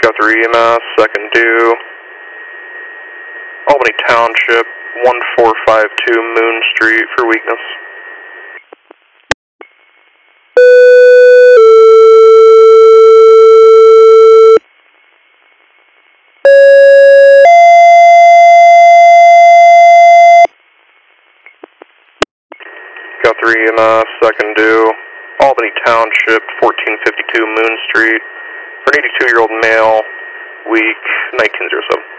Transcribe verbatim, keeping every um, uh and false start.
Got three E M S, second due. Albany Township, one four five two Moon Street for weakness. Got three E M S, second due. Albany Township, fourteen fifty-two Moon Street. For an eighty-two-year-old male, weak, nineteen oh seven.